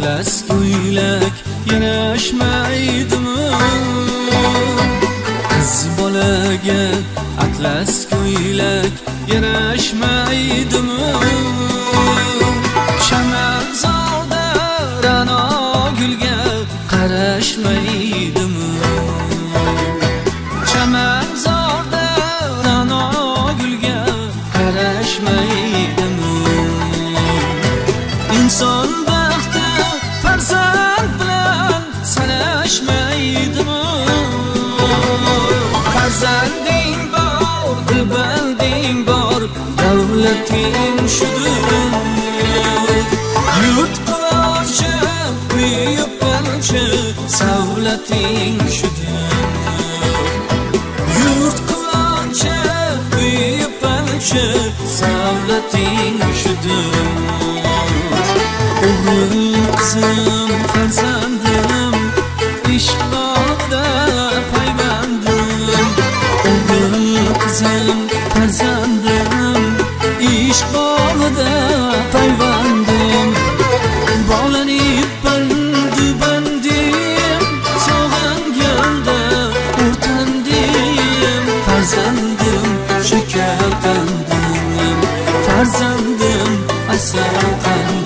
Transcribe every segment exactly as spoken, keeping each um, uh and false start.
atlas ko'ylak yarashmaydimi? Qiz bolaga atlas ko'ylak yarashmaydimi? Chamanzorda ra'no gulga qarashmaydimi? Chamanzorda ra'no gulga qarashmaydimi? İnson baxti farzand bilan sanashmaydimi? Farzanding bor, dilbanding bor, davlating shudir. Yurt quruvchi, uy yupalchi, savlating shudir. Yurt quruvchi, uy yupalchi, savlating shudir. O'g'lim, qizim, farzandim, ishq bog'ida paybandim. O'g'lim, qizim, farzandim, ishq bog'ida paybandim. Bog'lanib bandu bandim, sog'inganda o'rtandim. Farzandim, shakar qandim, farzandim, asal qandim.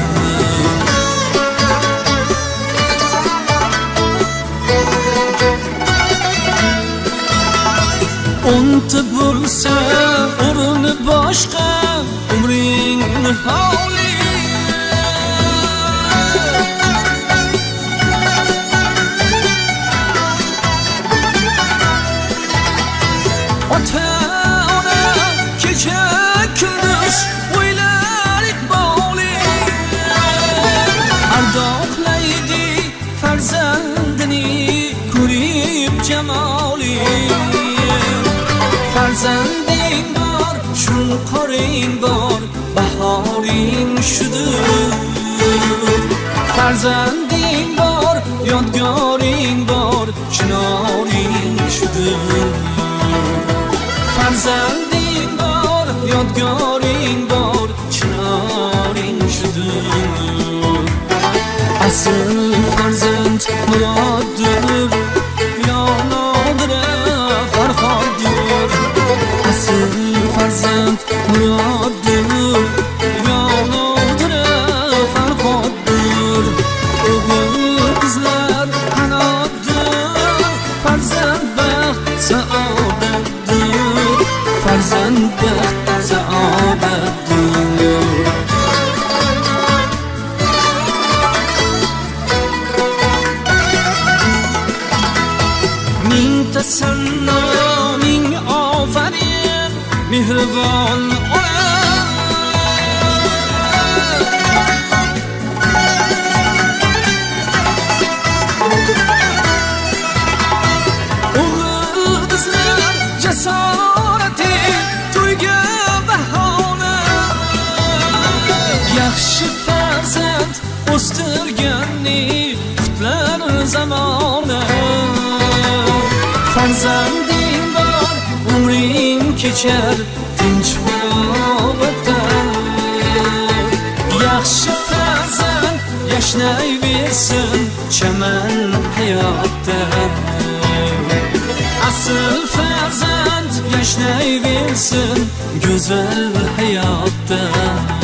O'nta bo'lsa o'rni boshqa, umring nihoyli. Ota ona kecha kunduz o'ylar iqboli, ardoqlaydi farzandini ko'rib jamoli. Farzanding bor, shunqoring bor, bahoring shudir. Farzanding bor, yodgoring bor, chinoring shudir. Farzanding bor, yodgoring bor, chinoring shudir. Asl farzand muroddir, yonodira farhoddir. Asl farzand muroddir, yonodira farhoddir. O'g'il qizlar qanotdir, farzand baxt saodatdir. Farzand baxt saodatdir. Ming tasanno, ming ofarin, mehribon ona. O'g'il qizlar jasorati, to'yga bahona. Yaxshi farzand o'stirganni qutlar zamona. Farzanding bor, umring kechar tinch muhabbatda. Yaxshi farzand yashnayversin chaman hayotda. Asl farzand yashnayversin go'zal hayotda.